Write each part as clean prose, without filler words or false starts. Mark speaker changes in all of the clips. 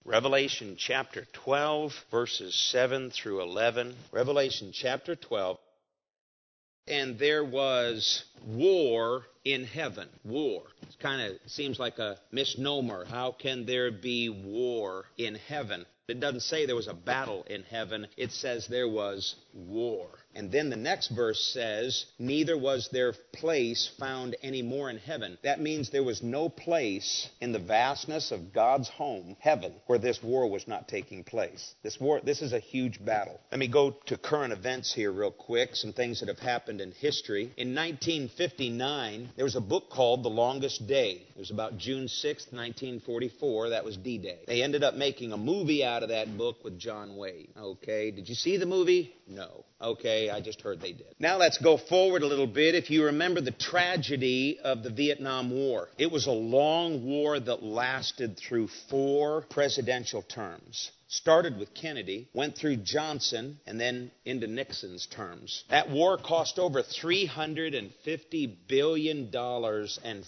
Speaker 1: Revelation chapter 12, verses 7 through 11. Revelation chapter 12. And there was war in heaven. War. It kind of seems like a misnomer. How can there be war in heaven? It doesn't say there was a battle in heaven. It says there was war. And then the next verse says, neither was there place found any more in heaven. That means there was no place in the vastness of God's home, heaven, where this war was not taking place. This is a huge battle. Let me go to current events here real quick, some things that have happened in history. In 1959, there was a book called The Longest Day. It was about June 6th, 1944. That was D-Day. They ended up making a movie out of that book with John Wayne. Okay, did you see the movie? No. Okay, I just heard they did. Now let's go forward a little bit. If you remember the tragedy of the Vietnam War, it was a long war that lasted through 4 presidential terms. Started with Kennedy, went through Johnson, and then into Nixon's terms. That war cost over $350 billion, and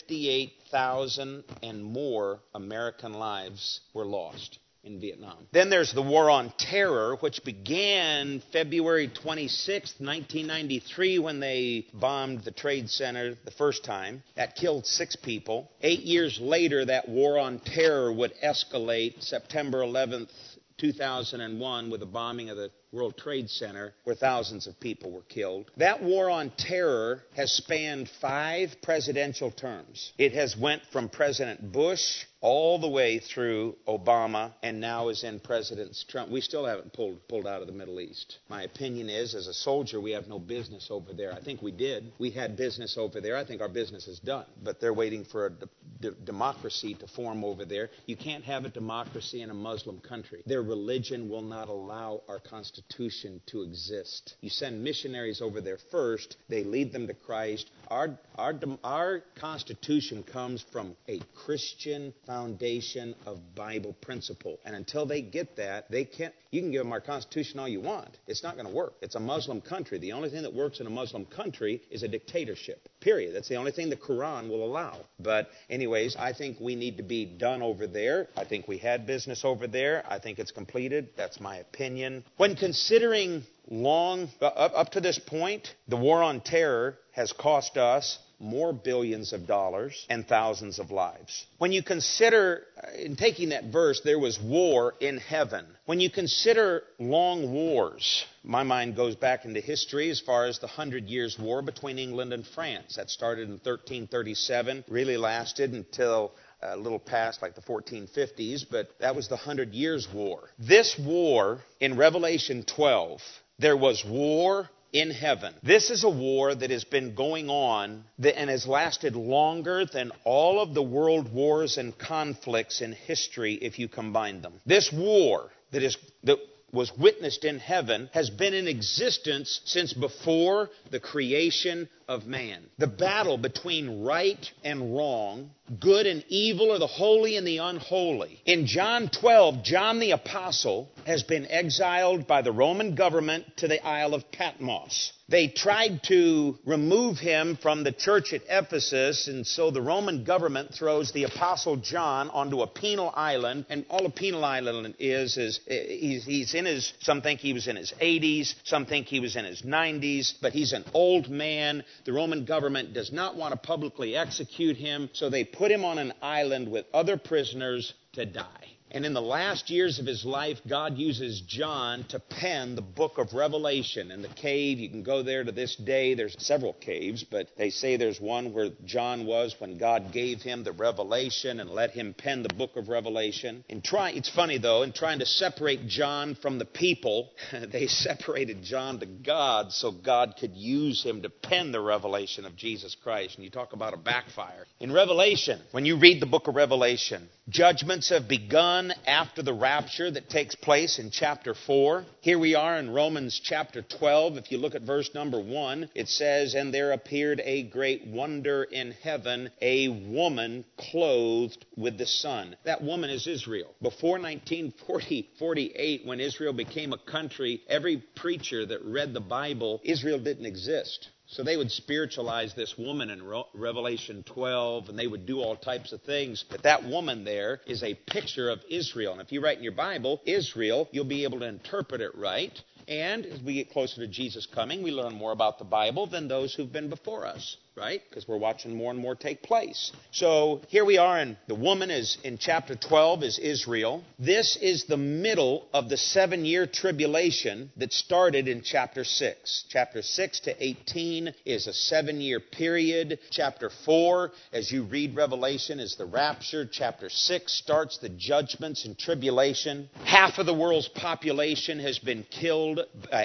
Speaker 1: 58,000 and more American lives were lost in Vietnam. Then there's the War on Terror, which began February 26, 1993, when they bombed the Trade Center the first time. That killed 6 people. 8 years later, that War on Terror would escalate September 11th, 2001, with the bombing of the World Trade Center, where thousands of people were killed. That war on terror has spanned 5 presidential terms. It has went from President Bush all the way through Obama, and now is in President Trump. We still haven't pulled out of the Middle East. My opinion is, as a soldier, we have no business over there. I think we did. We had business over there. I think our business is done. But they're waiting for a democracy to form over there. You can't have a democracy in a Muslim country. Their religion will not allow our Constitution to exist. You send missionaries over there first. They lead them to Christ. Our Constitution comes from a Christian foundation of Bible principle. And until they get that, they can't. You can give them our Constitution all you want. It's not going to work. It's a Muslim country. The only thing that works in a Muslim country is a dictatorship. Period. That's the only thing the Quran will allow. But anyways, I think we need to be done over there. I think we had business over there. I think it's completed. That's my opinion. When considering up to this point, the war on terror has cost us more billions of dollars and thousands of lives. When you consider, in taking that verse, there was war in heaven. When you consider long wars, my mind goes back into history as far as the 100 Years' War between England and France. That started in 1337, really lasted until a little past like the 1450s, but that was the 100 Years' War. This war, in Revelation 12, there was war in heaven. This is a war that has been going on and has lasted longer than all of the world wars and conflicts in history if you combine them. This war that was witnessed in heaven has been in existence since before the creation of man. The battle between right and wrong, good and evil, or the holy and the unholy. In John 12, John the Apostle has been exiled by the Roman government to the Isle of Patmos. They tried to remove him from the church at Ephesus, and so the Roman government throws the Apostle John onto a penal island. And all a penal island is he's in his, some think he was in his 80s, some think he was in his 90s, but he's an old man. The Roman government does not want to publicly execute him, so they put him on an island with other prisoners to die. And in the last years of his life, God uses John to pen the book of Revelation. In the cave, you can go there to this day. There's several caves, but they say there's one where John was when God gave him the revelation and let him pen the book of Revelation. It's funny, though, in trying to separate John from the people, they separated John to God so God could use him to pen the revelation of Jesus Christ. And you talk about a backfire. In Revelation, when you read the book of Revelation, judgments have begun after the rapture that takes place in chapter 4. Here we are in Romans chapter 12. If you look at verse number 1, it says, "And there appeared a great wonder in heaven, a woman clothed with the sun." That woman is Israel. Before 1948, when Israel became a country, every preacher that read the Bible, Israel didn't exist. So they would spiritualize this woman in Revelation 12, and they would do all types of things. But that woman there is a picture of Israel. And if you write in your Bible, Israel, you'll be able to interpret it right. And as we get closer to Jesus coming, we learn more about the Bible than those who've been before us, right? Because we're watching more and more take place. So here we are, and the woman is in chapter 12 is Israel. This is the middle of the 7-year tribulation that started in chapter 6. Chapter 6 to 18 is a 7-year period. Chapter 4, as you read Revelation, is the rapture. Chapter 6 starts the judgments and tribulation. Half of the world's population has been killed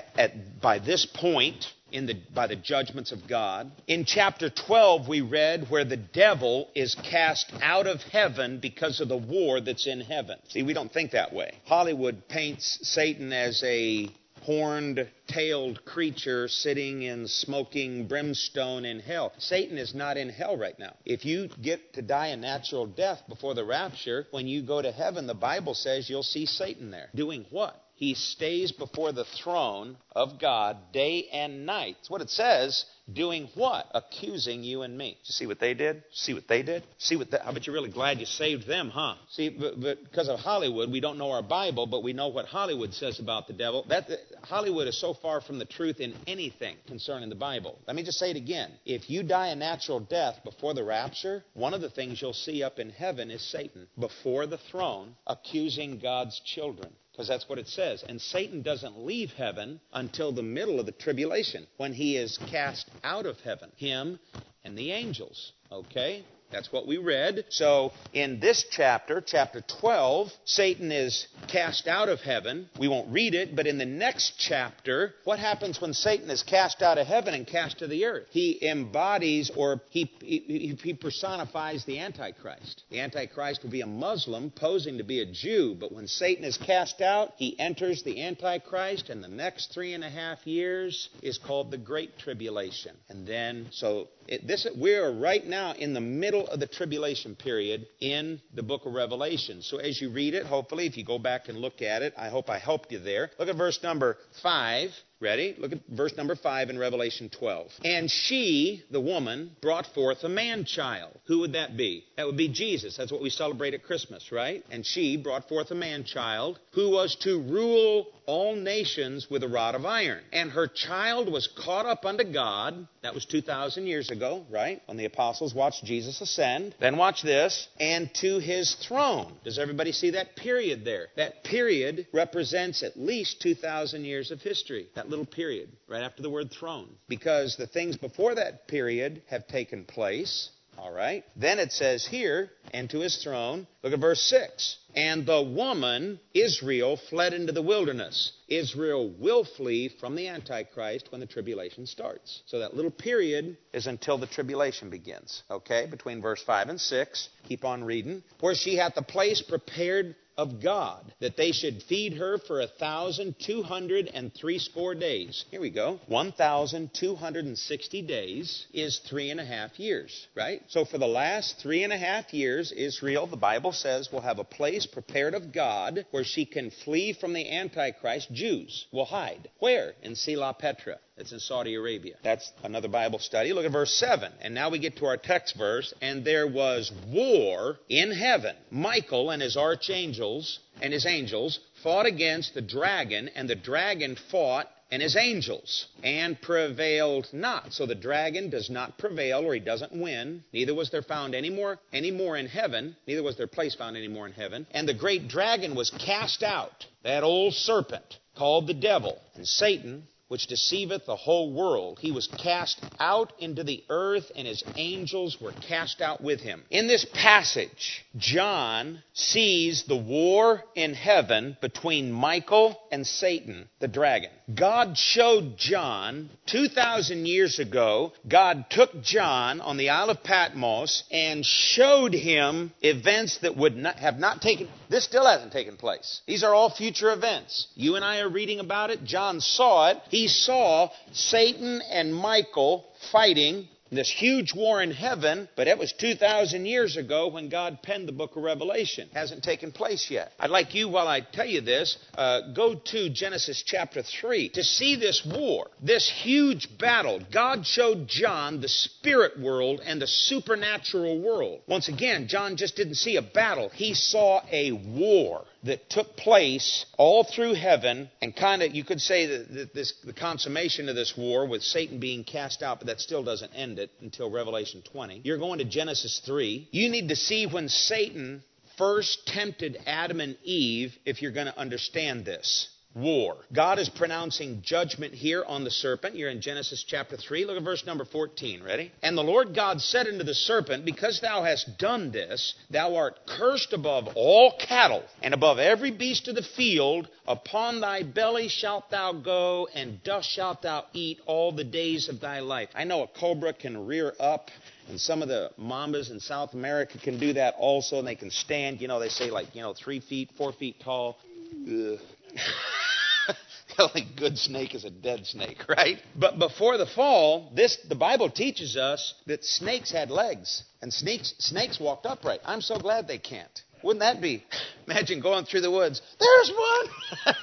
Speaker 1: by this point by the judgments of God. In chapter 12, we read where the devil is cast out of heaven because of the war that's in heaven. See, we don't think that way. Hollywood paints Satan as a horned-tailed creature sitting in smoking brimstone in hell. Satan is not in hell right now. If you get to die a natural death before the rapture, when you go to heaven, the Bible says you'll see Satan there. Doing what? He stays before the throne of God day and night. That's what it says. Doing what? Accusing you and me. You see what they did? See what they did? I bet you're really glad you saved them, huh? See, but because of Hollywood, we don't know our Bible, but we know what Hollywood says about the devil. Hollywood is so far from the truth in anything concerning the Bible. Let me just say it again. If you die a natural death before the rapture, one of the things you'll see up in heaven is Satan before the throne accusing God's children. Because that's what it says. And Satan doesn't leave heaven until the middle of the tribulation, when he is cast out of heaven, him and the angels. Okay? That's what we read. So in this chapter, chapter 12, Satan is cast out of heaven. We won't read it, but in the next chapter, what happens when Satan is cast out of heaven and cast to the earth? He embodies, or he personifies the Antichrist. The Antichrist will be a Muslim posing to be a Jew, but when Satan is cast out, he enters the Antichrist, and the next 3.5 years is called the Great Tribulation. And then, we are right now in the middle of the tribulation period in the book of Revelation. So as you read it, hopefully, if you go back and look at it, I hope I helped you there. Look at verse number 5. Ready? Look at verse number 5 in Revelation 12. And she, the woman, brought forth a man-child. Who would that be? That would be Jesus. That's what we celebrate at Christmas, right? And she brought forth a man-child who was to rule all nations with a rod of iron. And her child was caught up unto God. That was 2,000 years ago, right? When the apostles watched Jesus ascend. Then watch this. And to his throne. Does everybody see that period there? That period represents at least 2,000 years of history. That little period right after the word throne. Because the things before that period have taken place. All right. Then it says here, and to his throne. Look at verse 6. And the woman, Israel, fled into the wilderness. Israel will flee from the Antichrist when the tribulation starts. So that little period is until the tribulation begins. Okay? Between verse 5 and 6. Keep on reading. Where she hath a place prepared of God, that they should feed her for 1,260 days. Here we go. 1,260 days is 3.5 years, right? So for the last 3.5 years, Israel, the Bible says, will have a place prepared of God where she can flee from the Antichrist. Jews will hide. Where? In Sela Petra. It's in Saudi Arabia. That's another Bible study. Look at verse 7. And now we get to our text verse. And there was war in heaven. Michael and his archangels and his angels fought against the dragon, and the dragon fought and his angels, and prevailed not. So the dragon does not prevail, or he doesn't win. Neither was there found any more in heaven. Neither was there place found any more in heaven. And the great dragon was cast out, that old serpent called the devil and Satan, which deceiveth the whole world. He was cast out into the earth, and his angels were cast out with him. In this passage, John sees the war in heaven between Michael and Satan, the dragon. God showed John 2,000 years ago. God took John on the Isle of Patmos and showed him events that would not have not taken. This still hasn't taken place. These are all future events. You and I are reading about it. John saw it. He saw Satan and Michael fighting This huge war in heaven, but it was 2,000 years ago when God penned the book of Revelation. Hasn't taken place yet. I'd like you, while I tell you this, go to Genesis chapter 3 to see this war, this huge battle. God showed John the spirit world and the supernatural world. Once again, John just didn't see a battle. He saw a war that took place all through heaven, and kind of, you could say that the consummation of this war with Satan being cast out, but that still doesn't end it until Revelation 20. You're going to Genesis 3. You need to see when Satan first tempted Adam and Eve if you're going to understand this. War. God is pronouncing judgment here on the serpent. You're in Genesis chapter 3. Look at verse number 14. Ready? And the Lord God said unto the serpent, because thou hast done this, thou art cursed above all cattle, and above every beast of the field. Upon thy belly shalt thou go, and dust shalt thou eat all the days of thy life. I know a cobra can rear up, and some of the mambas in South America can do that also, and they can stand, they say 3 feet, 4 feet tall. Ugh. The only good snake is a dead snake, right? But before the fall, the Bible teaches us that snakes had legs, and snakes walked upright. I'm so glad they can't. Wouldn't that be? Imagine going through the woods. There's one!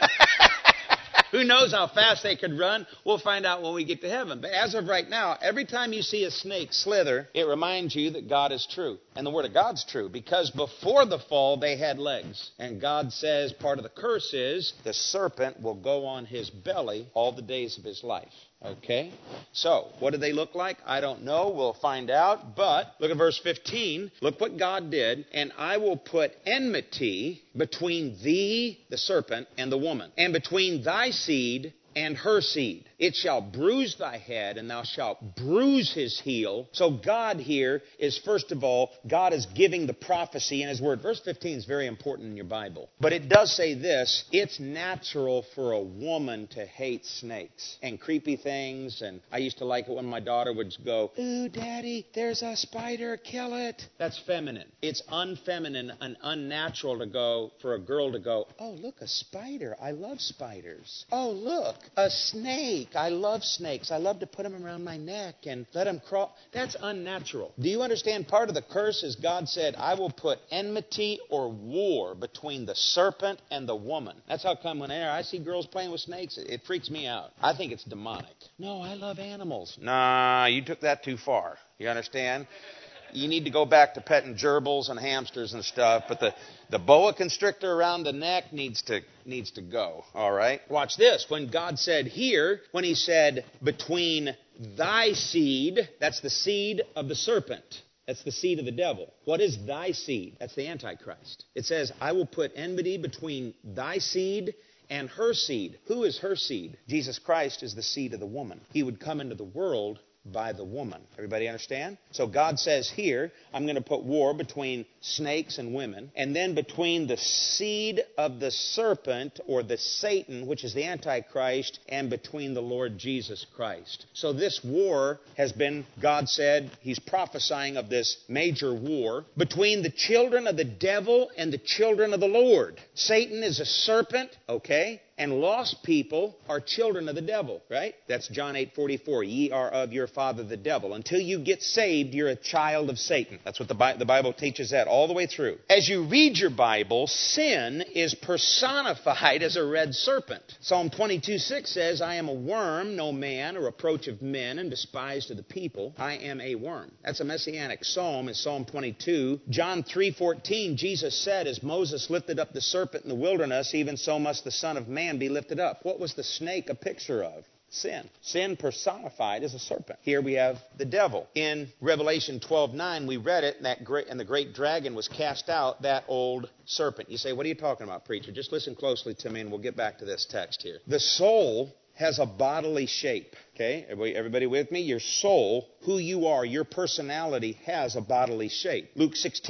Speaker 1: Who knows how fast they could run? We'll find out when we get to heaven. But as of right now, every time you see a snake slither, it reminds you that God is true. And the Word of God's true. Because before the fall, they had legs. And God says part of the curse is the serpent will go on his belly all the days of his life. Okay? So, what do they look like? I don't know. We'll find out. But, look at verse 15. Look what God did. And I will put enmity between thee, the serpent, and the woman, and between thy seed and her seed. It shall bruise thy head, and thou shalt bruise his heel. So God here is, first of all, God is giving the prophecy in his word. Verse 15 is very important in your Bible. But it does say this: it's natural for a woman to hate snakes and creepy things. And I used to like it when my daughter would go, "Ooh, Daddy, there's a spider, kill it." That's feminine. It's unfeminine and unnatural for a girl to go, "Oh, look, a spider. I love spiders. Oh, look, a snake. I love snakes. I love to put them around my neck and let them crawl." That's unnatural. Do you understand? Part of the curse is God said, I will put enmity or war between the serpent and the woman. That's how come whenever I see girls playing with snakes, it freaks me out. I think it's demonic. No, I love animals. Nah, you took that too far. You understand? You need to go back to petting gerbils and hamsters and stuff, but the boa constrictor around the neck needs to go, all right? Watch this. When God said here, when he said, between thy seed, that's the seed of the serpent. That's the seed of the devil. What is thy seed? That's the Antichrist. It says, I will put enmity between thy seed and her seed. Who is her seed? Jesus Christ is the seed of the woman. He would come into the world by the woman. Everybody understand? So God says here, I'm going to put war between snakes and women, and then between the seed of the serpent, or the Satan, which is the Antichrist, and between the Lord Jesus Christ. So this war has been, God said, he's prophesying of this major war between the children of the devil and the children of the Lord. Satan is a serpent, okay? And lost people are children of the devil, right? That's John 8:44. Ye are of your father the devil. Until you get saved, you're a child of Satan. That's what the Bible teaches that all the way through. As you read your Bible, sin is personified as a red serpent. Psalm 22:6 says, I am a worm, no man, a reproach of men, and despised of the people. I am a worm. That's a messianic psalm, is Psalm 22. John 3:14, Jesus said, as Moses lifted up the serpent in the wilderness, even so must the Son of Man be lifted up. What was the snake a picture of? Sin. Sin personified as a serpent. Here we have the devil. In Revelation 12:9, we read it, and the great dragon was cast out, that old serpent. You say, what are you talking about, preacher? Just listen closely to me, and we'll get back to this text here. The soul has a bodily shape. Okay, everybody with me? Your soul, who you are, your personality has a bodily shape. Luke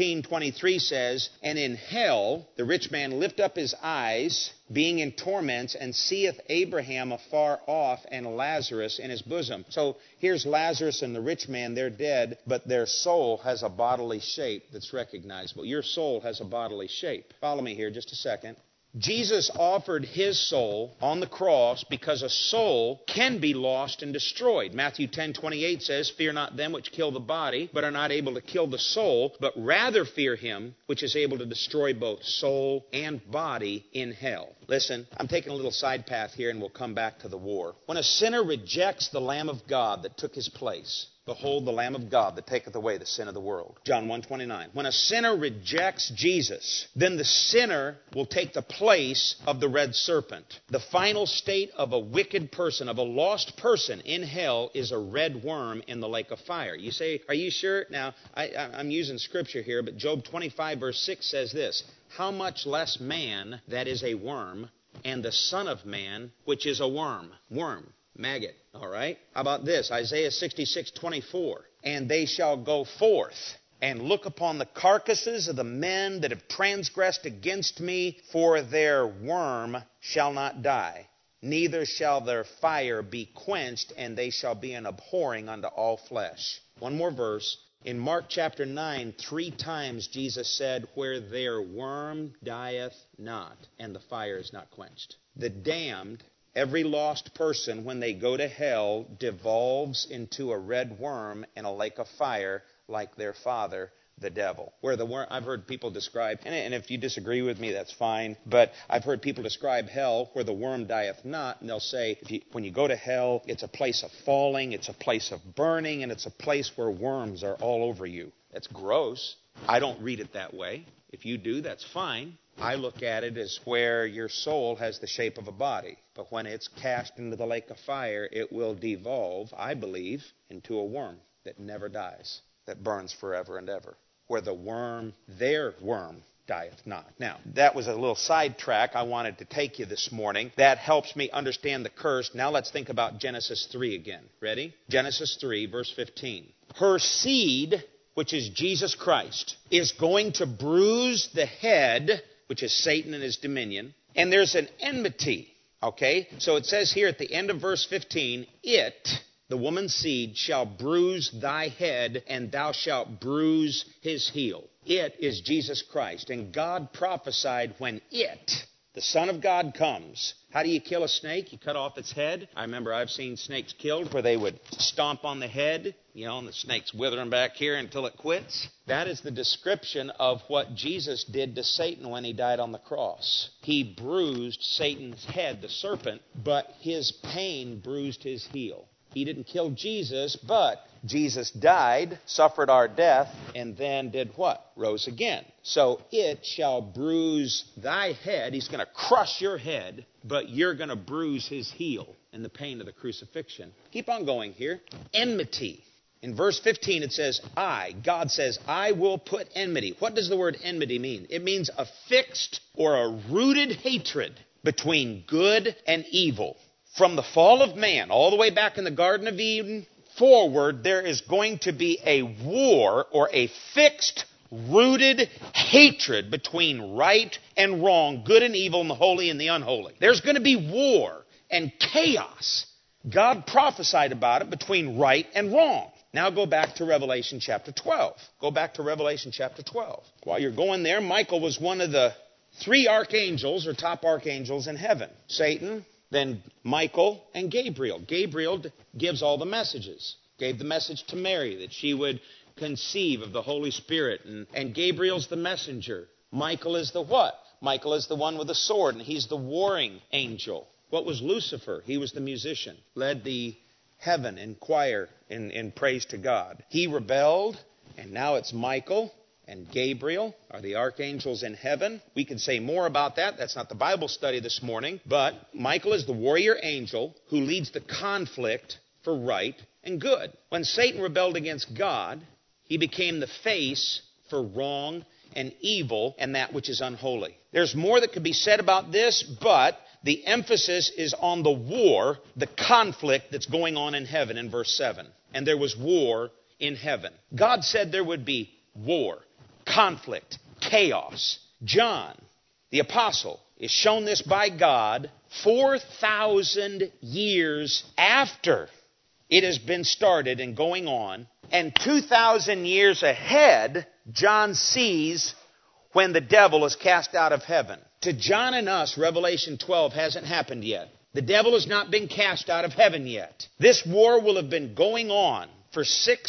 Speaker 1: 16:23 says, and in hell the rich man lift up his eyes, being in torments, and seeth Abraham afar off, and Lazarus in his bosom. So here's Lazarus and the rich man, they're dead, but their soul has a bodily shape that's recognizable. Your soul has a bodily shape. Follow me here just a second. Jesus offered his soul on the cross because a soul can be lost and destroyed. Matthew 10:28 says, "Fear not them which kill the body, but are not able to kill the soul, but rather fear him which is able to destroy both soul and body in hell." Listen, I'm taking a little side path here and we'll come back to the war. When a sinner rejects the Lamb of God that took his place, behold the Lamb of God that taketh away the sin of the world. John 1:29. When a sinner rejects Jesus, then the sinner will take the place of the red serpent. The final state of a wicked person, of a lost person in hell, is a red worm in the lake of fire. You say, are you sure? Now, I'm using scripture here, but Job 25 verse 6 says this, "How much less man that is a worm, and the Son of Man, which is a worm." Worm. Maggot, all right? How about this? Isaiah 66:24. "And they shall go forth and look upon the carcasses of the men that have transgressed against me, for their worm shall not die, neither shall their fire be quenched, and they shall be an abhorring unto all flesh." One more verse. In Mark chapter 9, 3 times Jesus said, "Where their worm dieth not, and the fire is not quenched." The damned, every lost person, when they go to hell, devolves into a red worm in a lake of fire like their father, the devil. Where the worm, I've heard people describe, and if you disagree with me, that's fine, but I've heard people describe hell where the worm dieth not, and they'll say, when you go to hell, it's a place of falling, it's a place of burning, and it's a place where worms are all over you. That's gross. I don't read it that way. If you do, that's fine. I look at it as where your soul has the shape of a body. But when it's cast into the lake of fire, it will devolve, I believe, into a worm that never dies, that burns forever and ever. Where the worm, their worm, dieth not. Now, that was a little sidetrack I wanted to take you this morning. That helps me understand the curse. Now let's think about Genesis 3 again. Ready? Genesis 3, verse 15. "Her seed, which is Jesus Christ, is going to bruise the head," which is Satan and his dominion, "and there's an enmity." Okay? So it says here at the end of verse 15, "It," the woman's seed, "shall bruise thy head, and thou shalt bruise his heel." It is Jesus Christ. And God prophesied when it, the Son of God, comes. How do you kill a snake? You cut off its head. I remember I've seen snakes killed where they would stomp on the head, and the snake's withering back here until it quits. That is the description of what Jesus did to Satan when he died on the cross. He bruised Satan's head, the serpent, but his pain bruised his heel. He didn't kill Jesus, but Jesus died, suffered our death, and then did what? Rose again. So it shall bruise thy head. He's going to crush your head, but you're going to bruise his heel in the pain of the crucifixion. Keep on going here. Enmity. In verse 15 it says, God says, "I will put enmity." What does the word enmity mean? It means a fixed or a rooted hatred between good and evil. From the fall of man, all the way back in the Garden of Eden forward, there is going to be a war or a fixed, rooted hatred between right and wrong, good and evil, and the holy and the unholy. There's going to be war and chaos. God prophesied about it between right and wrong. Now go back to Revelation chapter 12. Go back to Revelation chapter 12. While you're going there, Michael was one of the 3 archangels or top archangels in heaven. Satan, then Michael, and Gabriel. Gabriel gives all the messages. Gave the message to Mary that she would conceive of the Holy Spirit. And Gabriel's the messenger. Michael is the what? Michael is the one with the sword, and he's the warring angel. What was Lucifer? He was the musician. Led the heaven in choir in praise to God. He rebelled, and now it's Michael and Gabriel are the archangels in heaven. We can say more about that. That's not the Bible study this morning. But Michael is the warrior angel who leads the conflict for right and good. When Satan rebelled against God, he became the face for wrong and evil and that which is unholy. There's more that could be said about this, but the emphasis is on the war, the conflict that's going on in heaven in verse 7. And there was war in heaven. God said there would be war, conflict, chaos. John, the apostle, is shown this by God 4,000 years after it has been started and going on. And 2,000 years ahead, John sees when the devil is cast out of heaven. To John and us, Revelation 12 hasn't happened yet. The devil has not been cast out of heaven yet. This war will have been going on for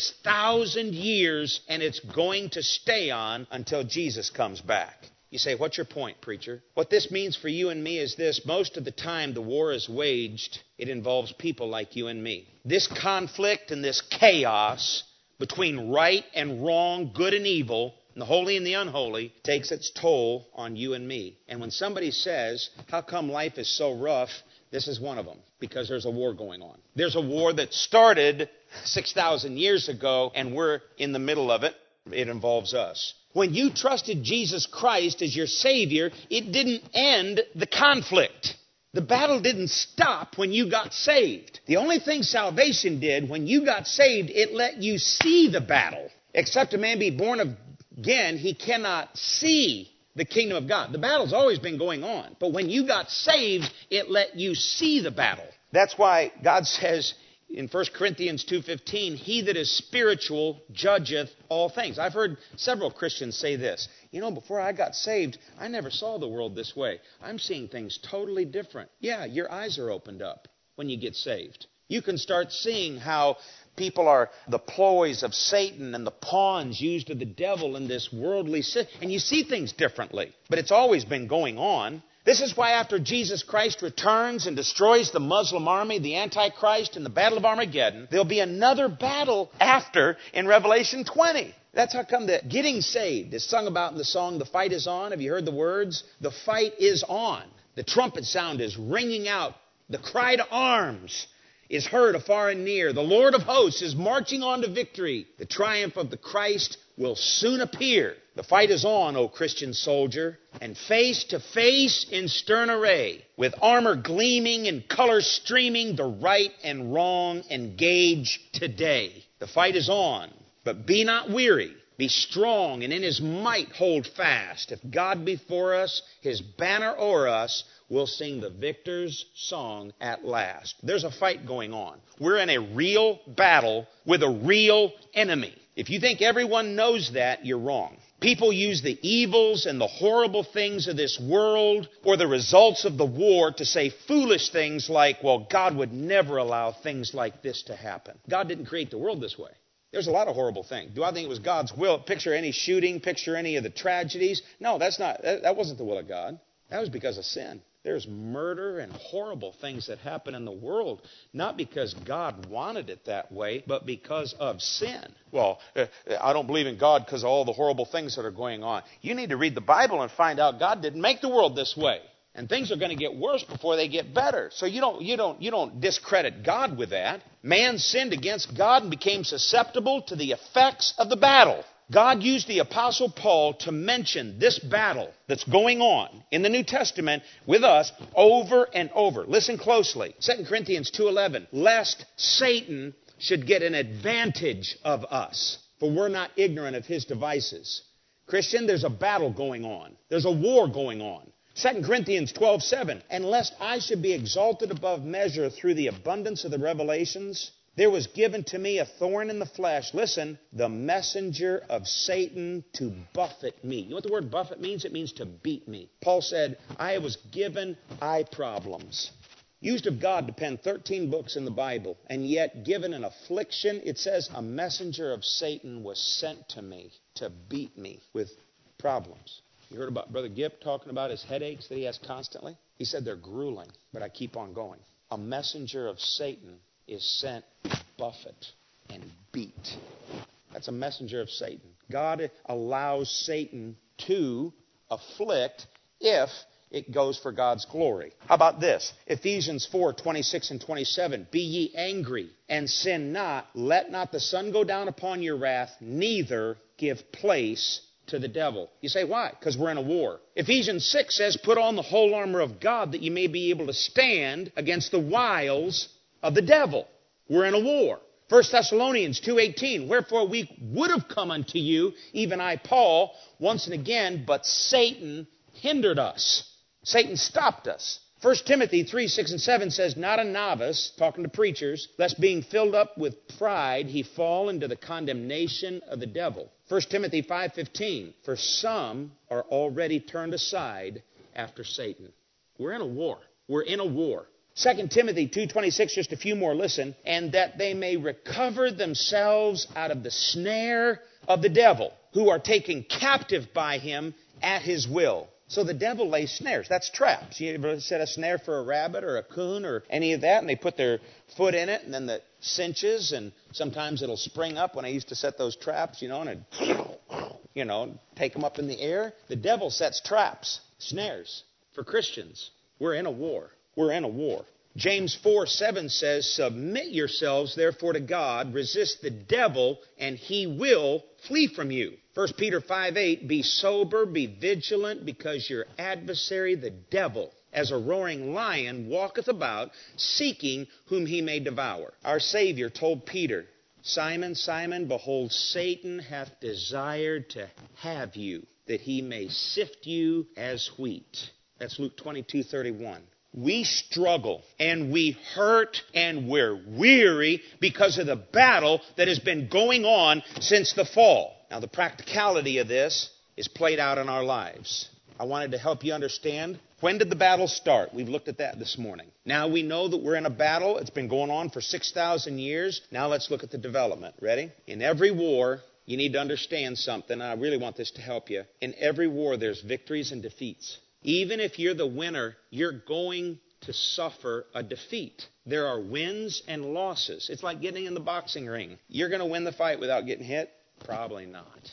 Speaker 1: 6,000 years, and it's going to stay on until Jesus comes back. You say, what's your point, preacher? What this means for you and me is this. Most of the time the war is waged, it involves people like you and me. This conflict and this chaos between right and wrong, good and evil, and the holy and the unholy, takes its toll on you and me. And when somebody says, how come life is so rough? This is one of them, because there's a war going on. There's a war that started 6,000 years ago, and we're in the middle of it. It involves us. When you trusted Jesus Christ as your Savior, it didn't end the conflict. The battle didn't stop when you got saved. The only thing salvation did, when you got saved, it let you see the battle. Except a man be born again, he cannot see the kingdom of God. The battle's always been going on. But when you got saved, it let you see the battle. That's why God says in 1 Corinthians 2:15, he that is spiritual judgeth all things. I've heard several Christians say this. You know, before I got saved, I never saw the world this way. I'm seeing things totally different. Yeah, your eyes are opened up when you get saved. You can start seeing how people are the ploys of Satan and the pawns used of the devil in this worldly sin. And you see things differently. But it's always been going on. This is why after Jesus Christ returns and destroys the Muslim army, the Antichrist, in the Battle of Armageddon, there'll be another battle after in Revelation 20. That's how come that getting saved is sung about in the song, The Fight Is On. Have you heard the words? The fight is on. The trumpet sound is ringing out. The cry to arms is heard afar and near. The Lord of hosts is marching on to victory. The triumph of the Christ will soon appear. The fight is on, O Christian soldier, and face to face in stern array, with armor gleaming and colors streaming, the right and wrong engage today. The fight is on, but be not weary. Be strong, and in his might hold fast. If God be for us, his banner o'er us, we'll sing the victor's song at last. There's a fight going on. We're in a real battle with a real enemy. If you think everyone knows that, you're wrong. People use the evils and the horrible things of this world or the results of the war to say foolish things like, well, God would never allow things like this to happen. God didn't create the world this way. There's a lot of horrible things. Do I think it was God's will? Picture any shooting, picture any of the tragedies. No, that wasn't the will of God. That was because of sin. There's murder and horrible things that happen in the world, not because God wanted it that way, but because of sin. Well, I don't believe in God because of all the horrible things that are going on. You need to read the Bible and find out God didn't make the world this way. And things are going to get worse before they get better. So you don't discredit God with that. Man sinned against God and became susceptible to the effects of the battle. God used the Apostle Paul to mention this battle that's going on in the New Testament with us over and over. Listen closely. 2 Corinthians 2:11, lest Satan should get an advantage of us, for we're not ignorant of his devices. Christian, there's a battle going on. There's a war going on. 2 Corinthians 12:7, and lest I should be exalted above measure through the abundance of the revelations, there was given to me a thorn in the flesh. Listen, the messenger of Satan to buffet me. You know what the word buffet means? It means to beat me. Paul said, I was given eye problems. Used of God to pen 13 books in the Bible, and yet given an affliction. It says a messenger of Satan was sent to me to beat me with problems. You heard about Brother Gipp talking about his headaches that he has constantly? He said they're grueling, but I keep on going. A messenger of Satan is sent to buffet and beat. That's a messenger of Satan. God allows Satan to afflict if it goes for God's glory. How about this? Ephesians 4:26 and 27. Be ye angry and sin not. Let not the sun go down upon your wrath, neither give place to the devil. You say, why? Because we're in a war. Ephesians 6 says, put on the whole armor of God that you may be able to stand against the wiles of the devil. We're in a war. 1 Thessalonians 2:18, wherefore we would have come unto you, even I, Paul, once and again, but Satan hindered us. Satan stopped us. 1 Timothy 3:6 and 7 says, not a novice, talking to preachers, lest being filled up with pride, he fall into the condemnation of the devil. 1 Timothy 5:15, for some are already turned aside after Satan. We're in a war. We're in a war. 2 Timothy 2:26, just a few more, listen. And that they may recover themselves out of the snare of the devil, who are taken captive by him at his will. So the devil lays snares. That's traps. You ever set a snare for a rabbit or a coon or any of that, and they put their foot in it, and then the cinches, and sometimes it'll spring up. When I used to set those traps, and it'd, take them up in the air. The devil sets traps, snares for Christians. We're in a war. We're in a war. James 4:7 says, submit yourselves therefore to God, resist the devil, and he will flee from you. 1 Peter 5:8, be sober, be vigilant, because your adversary, the devil, as a roaring lion, walketh about, seeking whom he may devour. Our Savior told Peter, Simon, Simon, behold, Satan hath desired to have you, that he may sift you as wheat. That's Luke 22:31. We struggle and we hurt and we're weary because of the battle that has been going on since the fall. Now, the practicality of this is played out in our lives. I wanted to help you understand, when did the battle start? We've looked at that this morning. Now we know that we're in a battle. It's been going on for 6,000 years. Now let's look at the development. Ready? In every war, you need to understand something. I really want this to help you. In every war, there's victories and defeats. Even if you're the winner, you're going to suffer a defeat. There are wins and losses. It's like getting in the boxing ring. You're going to win the fight without getting hit? Probably not.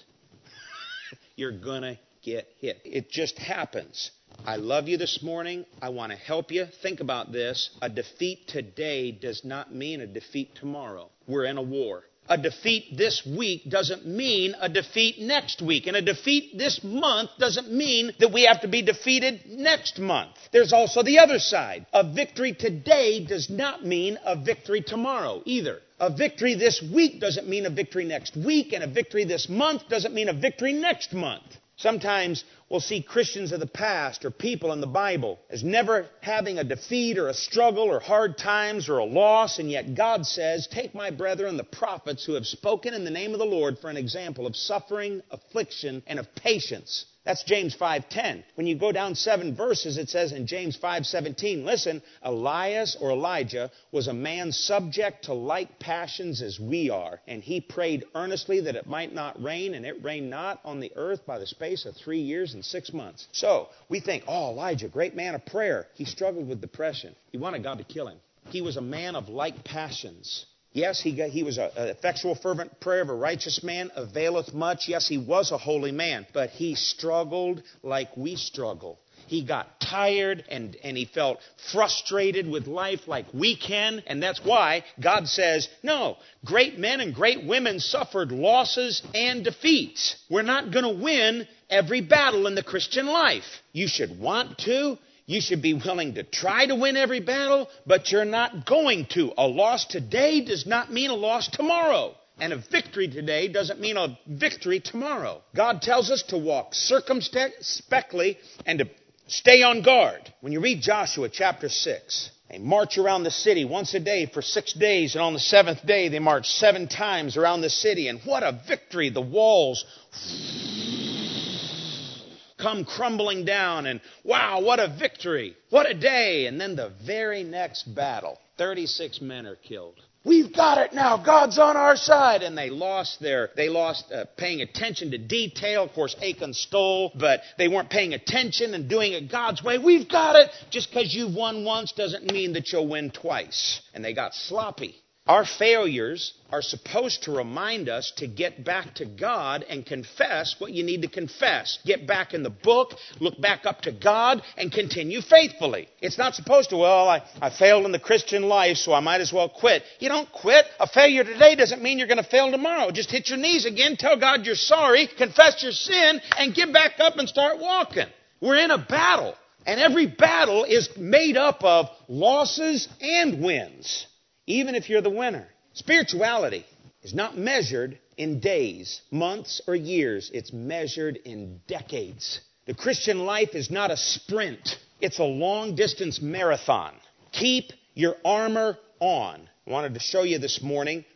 Speaker 1: You're going to get hit. It just happens. I love you this morning. I want to help you. Think about this. A defeat today does not mean a defeat tomorrow. We're in a war. A defeat this week doesn't mean a defeat next week. And a defeat this month doesn't mean that we have to be defeated next month. There's also the other side. A victory today does not mean a victory tomorrow either. A victory this week doesn't mean a victory next week. And a victory this month doesn't mean a victory next month. Sometimes we'll see Christians of the past or people in the Bible as never having a defeat or a struggle or hard times or a loss, and yet God says, take my brethren, the prophets who have spoken in the name of the Lord for an example of suffering, affliction, and of patience. That's James 5:10. When you go down 7 verses, it says in James 5:17, listen, Elias or Elijah was a man subject to like passions as we are, and he prayed earnestly that it might not rain, and it rained not on the earth by the space of 3 years and 6 months. So we think, Elijah, great man of prayer. He struggled with depression. He wanted God to kill him. He was a man of like passions. Yes, he was an effectual, fervent prayer of a righteous man, availeth much. Yes, he was a holy man, but he struggled like we struggle. He got tired and he felt frustrated with life like we can. And that's why God says, no, great men and great women suffered losses and defeats. We're not going to win every battle in the Christian life. You should want to. You should be willing to try to win every battle, but you're not going to. A loss today does not mean a loss tomorrow. And a victory today doesn't mean a victory tomorrow. God tells us to walk circumspectly and to stay on guard. When you read Joshua chapter 6, they march around the city once a day for 6 days, and on the 7th day they march 7 times around the city. And what a victory! The walls come crumbling down, and wow, what a victory. What a day. And then the very next battle, 36 men are killed. We've got it now. God's on our side. And they lost paying attention to detail. Of course, Achan stole, but they weren't paying attention and doing it God's way. We've got it. Just because you've won once doesn't mean that you'll win twice. And they got sloppy. Our failures are supposed to remind us to get back to God and confess what you need to confess. Get back in the book, look back up to God, and continue faithfully. It's not supposed to, I failed in the Christian life, so I might as well quit. You don't quit. A failure today doesn't mean you're going to fail tomorrow. Just hit your knees again, tell God you're sorry, confess your sin, and get back up and start walking. We're in a battle, and every battle is made up of losses and wins. Even if you're the winner. Spirituality is not measured in days, months, or years. It's measured in decades. The Christian life is not a sprint. It's a long-distance marathon. Keep your armor on. I wanted to show you this morning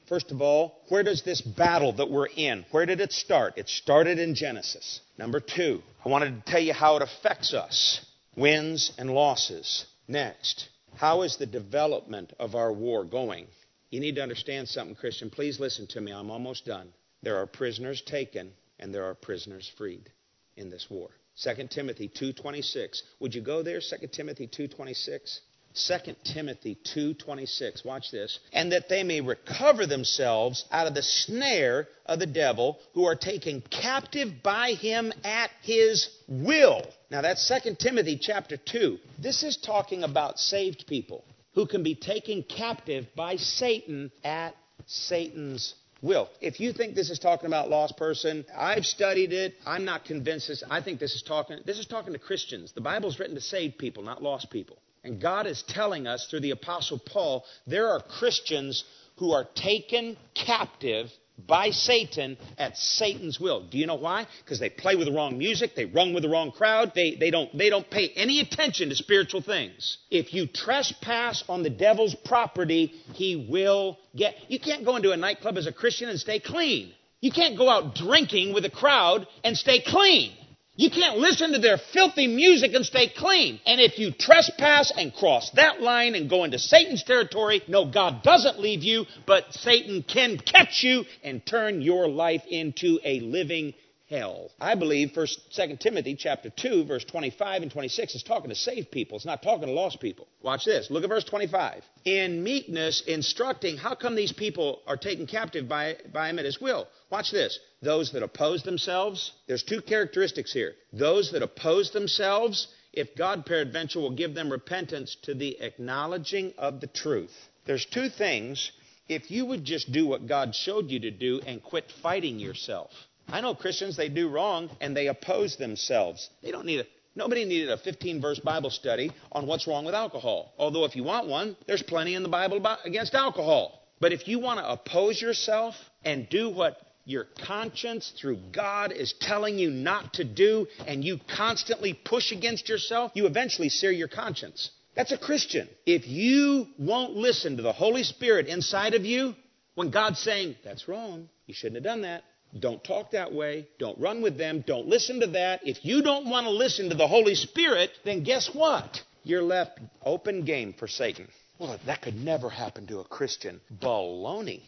Speaker 1: First of all, where does this battle that we're in, where did it start? It started in Genesis. Number two, I wanted to tell you how it affects us. Wins and losses. Next, how is the development of our war going? You need to understand something, Christian. Please listen to me. I'm almost done. There are prisoners taken and there are prisoners freed in this war. 2 Timothy 2:26. Would you go there? 2 Timothy 2:26. 2 Timothy 2:26. Watch this. And that they may recover themselves out of the snare of the devil, who are taken captive by him at his will. Now that's 2 Timothy chapter 2. This is talking about saved people who can be taken captive by Satan at Satan's will. If you think this is talking about lost person, I've studied it. I'm not convinced. I think this is talking to Christians. The Bible's written to saved people, not lost people. And God is telling us through the Apostle Paul, there are Christians who are taken captive by Satan at Satan's will. Do you know why? Because they play with the wrong music, they run with the wrong crowd, they don't pay any attention to spiritual things. If you trespass on the devil's property, he will get... You can't go into a nightclub as a Christian and stay clean. You can't go out drinking with a crowd and stay clean. You can't listen to their filthy music and stay clean. And if you trespass and cross that line and go into Satan's territory, no, God doesn't leave you, but Satan can catch you and turn your life into a living hell. I believe 2 Timothy chapter 2, verse 25 and 26 is talking to saved people. It's not talking to lost people. Watch this. Look at verse 25. In meekness, instructing, how come these people are taken captive by him at his will? Watch this. Those that oppose themselves. There's two characteristics here. Those that oppose themselves, if God peradventure will give them repentance to the acknowledging of the truth. There's two things. If you would just do what God showed you to do and quit fighting yourself. I know Christians, they do wrong and they oppose themselves. Nobody needed a 15-verse Bible study on what's wrong with alcohol. Although if you want one, there's plenty in the Bible against alcohol. But if you want to oppose yourself and do what your conscience through God is telling you not to do, and you constantly push against yourself, you eventually sear your conscience. That's a Christian. If you won't listen to the Holy Spirit inside of you, when God's saying, that's wrong, you shouldn't have done that. Don't talk that way. Don't run with them. Don't listen to that. If you don't want to listen to the Holy Spirit, then guess what? You're left open game for Satan. Well, that could never happen to a Christian. Baloney.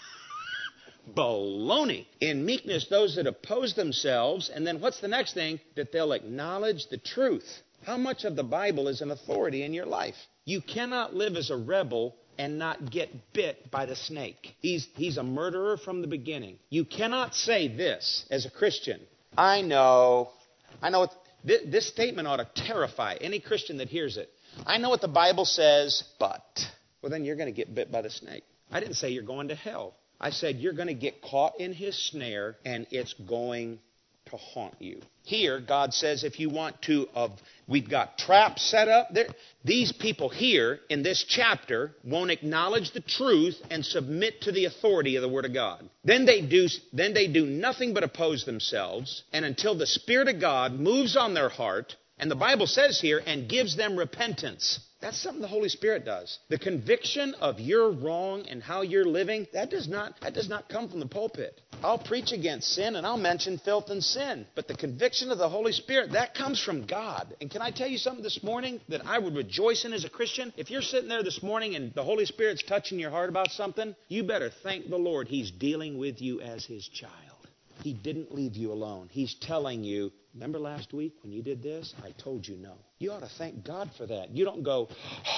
Speaker 1: Baloney. In meekness, those that oppose themselves, and then what's the next thing? That they'll acknowledge the truth. How much of the Bible is an authority in your life? You cannot live as a rebel and not get bit by the snake. He's a murderer from the beginning. You cannot say this as a Christian. I know this statement ought to terrify any Christian that hears it. I know what the Bible says, but... Well, then you're going to get bit by the snake. I didn't say you're going to hell. I said you're going to get caught in his snare and it's going to haunt you. Here, God says if you want to, we've got traps set up there. These people here in this chapter won't acknowledge the truth and submit to the authority of the Word of God. Then they do nothing but oppose themselves, and until the Spirit of God moves on their heart, and the Bible says here, and gives them repentance. That's something the Holy Spirit does. The conviction of your wrong and how you're living, that does not come from the pulpit. I'll preach against sin and I'll mention filth and sin. But the conviction of the Holy Spirit, that comes from God. And can I tell you something this morning that I would rejoice in as a Christian? If you're sitting there this morning and the Holy Spirit's touching your heart about something, you better thank the Lord. He's dealing with you as His child. He didn't leave you alone. He's telling you, remember last week when you did this? I told you no. You ought to thank God for that. You don't go,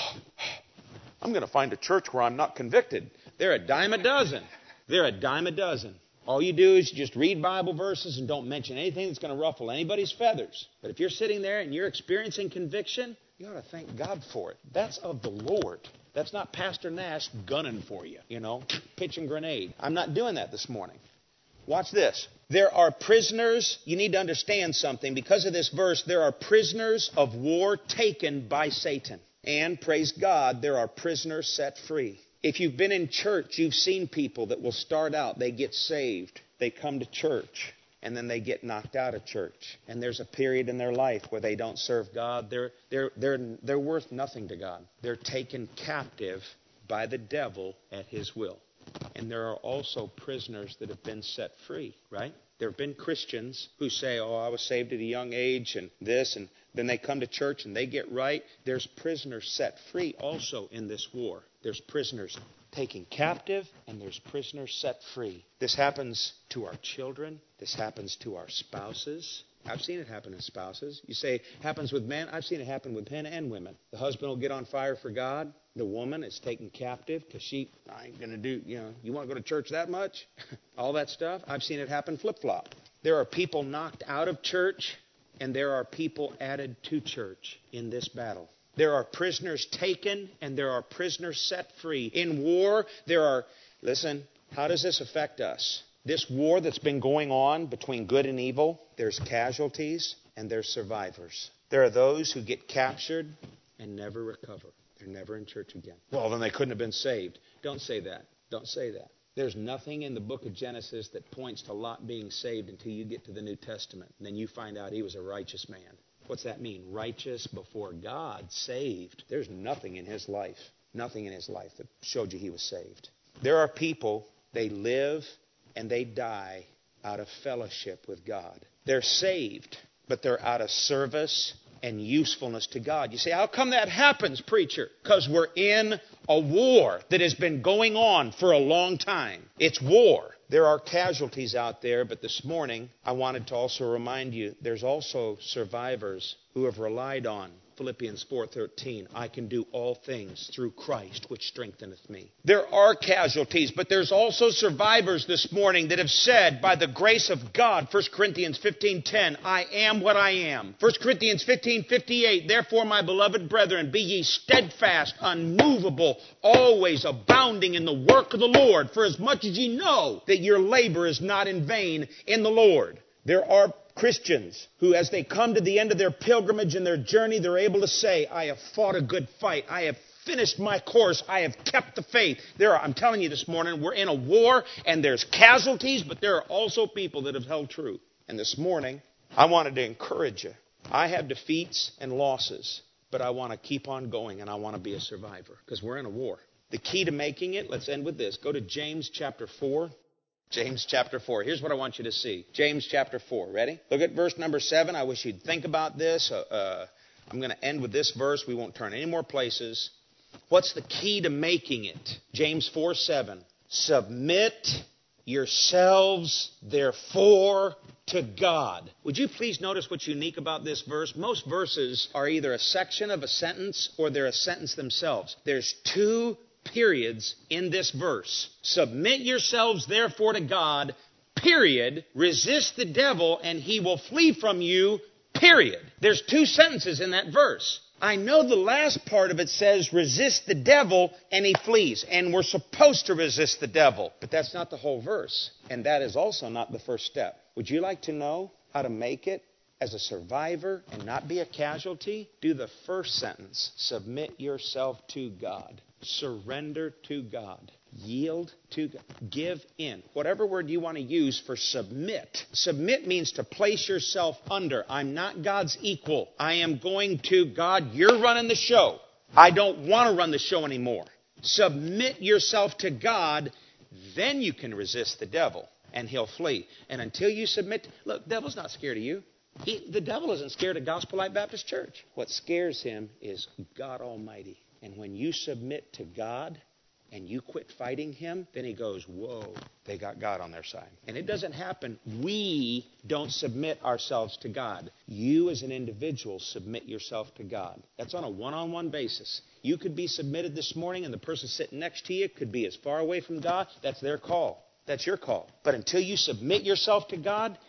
Speaker 1: I'm going to find a church where I'm not convicted. They're a dime a dozen. They're a dime a dozen. All you do is just read Bible verses and don't mention anything that's going to ruffle anybody's feathers. But if you're sitting there and you're experiencing conviction, you ought to thank God for it. That's of the Lord. That's not Pastor Nash gunning for you, pitching grenade. I'm not doing that this morning. Watch this. There are prisoners. You need to understand something. Because of this verse, there are prisoners of war taken by Satan. And, praise God, there are prisoners set free. If you've been in church, you've seen people that will start out. They get saved. They come to church. And then they get knocked out of church. And there's a period in their life where they don't serve God. They're worth nothing to God. They're taken captive by the devil at his will. And there are also prisoners that have been set free, right? There have been Christians who say, oh, I was saved at a young age and this, and then they come to church and they get right. There's prisoners set free also in this war. There's prisoners taken captive and there's prisoners set free. This happens to our children. This happens to our spouses. I've seen it happen in spouses. You say it happens with men. I've seen it happen with men and women. The husband will get on fire for God. The woman is taken captive because I ain't going to do, you want to go to church that much? All that stuff. I've seen it happen flip-flop. There are people knocked out of church and there are people added to church in this battle. There are prisoners taken and there are prisoners set free. In war, listen, how does this affect us? This war that's been going on between good and evil, there's casualties and there's survivors. There are those who get captured and never recover. They're never in church again. Well, then they couldn't have been saved. Don't say that. Don't say that. There's nothing in the book of Genesis that points to Lot being saved until you get to the New Testament. And then you find out he was a righteous man. What's that mean? Righteous before God, saved. There's nothing in his life that showed you he was saved. There are people, they live and they die out of fellowship with God. They're saved, but they're out of service and usefulness to God. You say, how come that happens, preacher? Because we're in a war that has been going on for a long time. It's war. There are casualties out there, but this morning I wanted to also remind you there's also survivors who have relied on Philippians 4:13, I can do all things through Christ, which strengtheneth me. There are casualties, but there's also survivors this morning that have said, by the grace of God, 1 Corinthians 15:10, I am what I am. 1 Corinthians 15:58, therefore, my beloved brethren, be ye steadfast, unmovable, always abounding in the work of the Lord, for as much as ye know that your labor is not in vain in the Lord. There are Christians who, as they come to the end of their pilgrimage and their journey, they're able to say, I have fought a good fight. I have finished my course. I have kept the faith. I'm telling you this morning, we're in a war and there's casualties, but there are also people that have held true. And this morning, I wanted to encourage you. I have defeats and losses, but I want to keep on going and I want to be a survivor because we're in a war. The key to making it, let's end with this. Go to James chapter 4. James chapter 4. Here's what I want you to see. James chapter 4. Ready? Look at verse number 7. I wish you'd think about this. I'm going to end with this verse. We won't turn any more places. What's the key to making it? James 4:7. Submit yourselves, therefore, to God. Would you please notice what's unique about this verse? Most verses are either a section of a sentence or they're a sentence themselves. There's two periods in this verse. Submit yourselves therefore to God, period. Resist the devil and he will flee from you, period. There's two sentences in that verse. I know the last part of it says resist the devil and he flees. And we're supposed to resist the devil. But that's not the whole verse. And that is also not the first step. Would you like to know how to make it as a survivor and not be a casualty? Do the first sentence. Submit yourself to God. Surrender to God. Yield to God. Give in. Whatever word you want to use for submit. Submit means to place yourself under. I'm not God's equal. I am going to God. You're running the show. I don't want to run the show anymore. Submit yourself to God. Then you can resist the devil and he'll flee. And until you submit, look, the devil's not scared of you. The devil isn't scared of Gospel Light Baptist Church. What scares him is God Almighty. And when you submit to God and you quit fighting him, then he goes, whoa, they got God on their side. And it doesn't happen. We don't submit ourselves to God. You as an individual submit yourself to God. That's on a one-on-one basis. You could be submitted this morning and the person sitting next to you could be as far away from God. That's their call. That's your call. But until you submit yourself to God,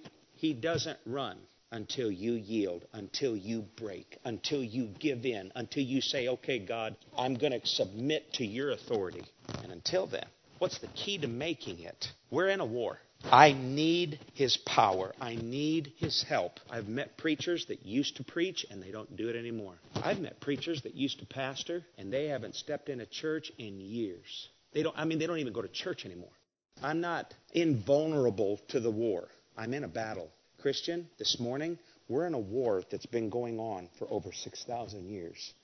Speaker 1: he doesn't run until you yield, until you break, until you give in, until you say, okay, God, I'm going to submit to your authority. And until then, what's the key to making it? We're in a war. I need his power. I need his help. I've met preachers that used to preach and they don't do it anymore. I've met preachers that used to pastor and they haven't stepped in a church in years. They don't even go to church anymore. I'm not invulnerable to the war. I'm in a battle. Christian, this morning, we're in a war that's been going on for over 6,000 years.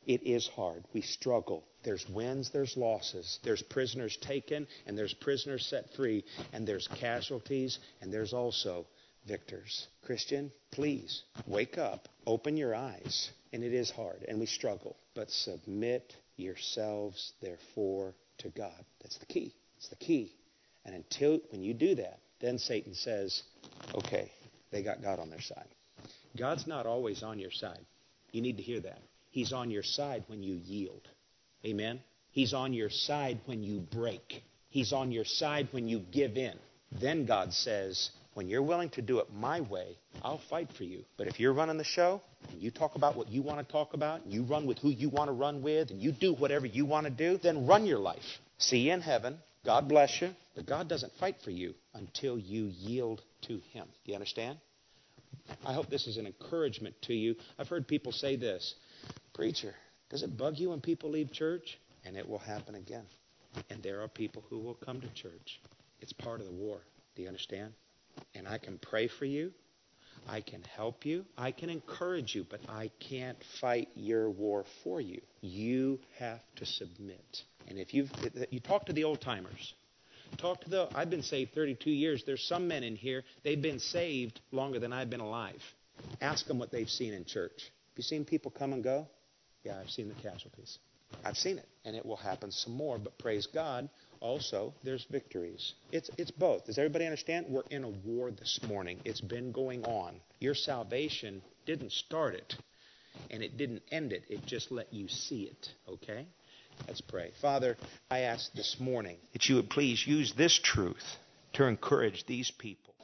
Speaker 1: It is hard. We struggle. There's wins, there's losses. There's prisoners taken, and there's prisoners set free, and there's casualties, and there's also victors. Christian, please wake up. Open your eyes. And it is hard, and we struggle. But submit yourselves, therefore, to God. That's the key. It's the key. And until when you do that, then Satan says, okay, they got God on their side. God's not always on your side. You need to hear that. He's on your side when you yield. Amen? He's on your side when you break. He's on your side when you give in. Then God says, when you're willing to do it my way, I'll fight for you. But if you're running the show, and you talk about what you want to talk about, and you run with who you want to run with, and you do whatever you want to do, then run your life. See you in heaven. God bless you. But God doesn't fight for you until you yield to Him. Do you understand? I hope this is an encouragement to you. I've heard people say this, preacher, does it bug you when people leave church? And it will happen again. And there are people who will come to church. It's part of the war. Do you understand? And I can pray for you. I can help you. I can encourage you. But I can't fight your war for you. You have to submit. And if you talk to the old timers. I've been saved 32 years. There's some men in here, they've been saved longer than I've been alive. Ask them what they've seen in church. Have you seen people come and go? Yeah, I've seen the casualties. I've seen it. And it will happen some more. But praise God, also, there's victories. It's both. Does everybody understand? We're in a war this morning. It's been going on. Your salvation didn't start it. And it didn't end it. It just let you see it. Okay? Let's pray. Father, I ask this morning that you would please use this truth to encourage these people.